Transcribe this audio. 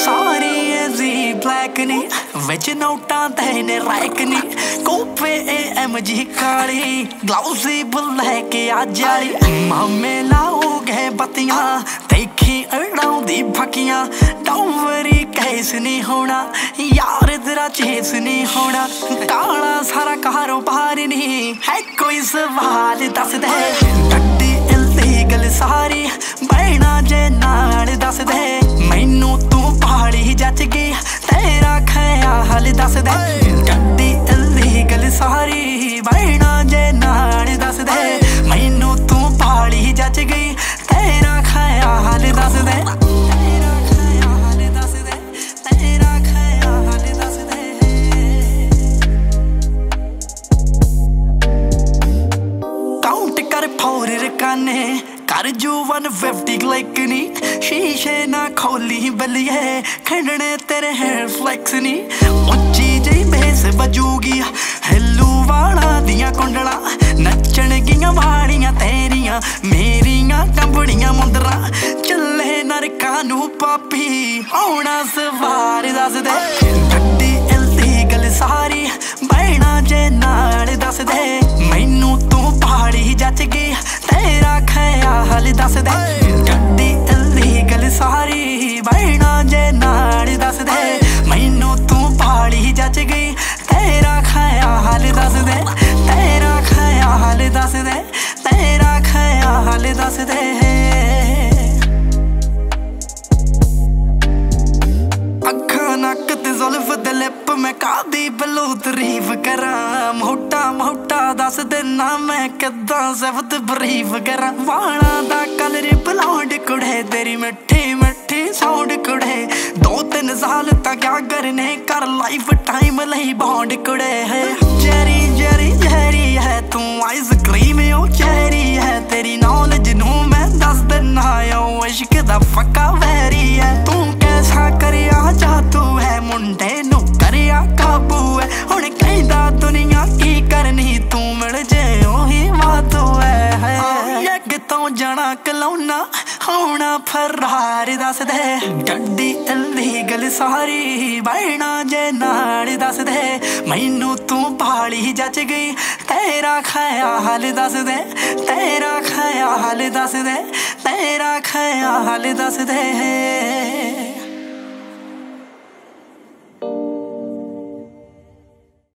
सारी एजी ब्लैक नी विच नोटा तेने रैक नी कोपे AMG काली ग्लाउजी ब्लैक आजाली मामे लाओ गए बत्तियां देखी अड़ाउंदी फकियां डोवरी केस नहीं होना यार तेरा चेस नहीं होना काला सारा कारोबार नहीं है कोई सवाल दस दे गड्डी इलीगल सारी बैना जे नाल दस दे मैनू तू पहाड़ी जच गई तेरा ख्याल दस दे गड्डी इलीगल सारी बैना जे नाल दस दे मैनू तू पहाड़ी जच गई तेरा ख्याल दस दे तेरा ख्याल दस दे तेरा ख्याल दस दे काउंट कर फोर रकाने कर जो 150 क्लिक नी शीशे ना खोली बलिए खड़ने तेरे हेयर फ्लेक्स नी उच्ची जी बेस बजूगी हेलू वाला दिया कुंडला नचन गियां वाड़ियां तेरियां मेरियां कंबड़ियां मुंदरा चले नरका नू पापी आउणा सवार दस दे गड्डी इलीगल सारी बैना जे नाल दस दे मैनू तू पहाड़ी जच गई तेरा ख्याल दस दे गड्डी इलीगल सारी बैना जे नाल दस दे मैनू तू पहाड़ी जच गई तेरा ख्याल दस दे तेरा ख्याल दस दे तेरा ख्याल दस दे अखा नक ते जुल्फ दे लिप मैं कादी बलू तारीफ करा मोटा मोटा दस देना मैं किदां सिफत बरीफ करा वाला दा कलर ब्लॉन्ड कुड़े तेरी मिठी मिठी साउंड कुड़े 2-3 साल तक क्या करने कर लाइफ टाइम लई बॉन्ड कुड़े है जेरी जेरी जेरी है तू आइसक्रीम ओ चेरी है तेरी नॉलेज नू मैं दस देना ओ इश्क दा फक्का वैरी है तू कैसा करिया जादू है मुंडे नू करिया काबू है हुण कहंदा दुनिया की करनी तू मिल जे ओही वादू है यग तो जाना कलौना होना फरार दस दे गड्डी इलीगल सारी बैना जे नाल दस दे मैनू तू पहाड़ी जच गई तेरा ख्याल दस दे तेरा ख्याल दस दे तेरा ख्याल दस दे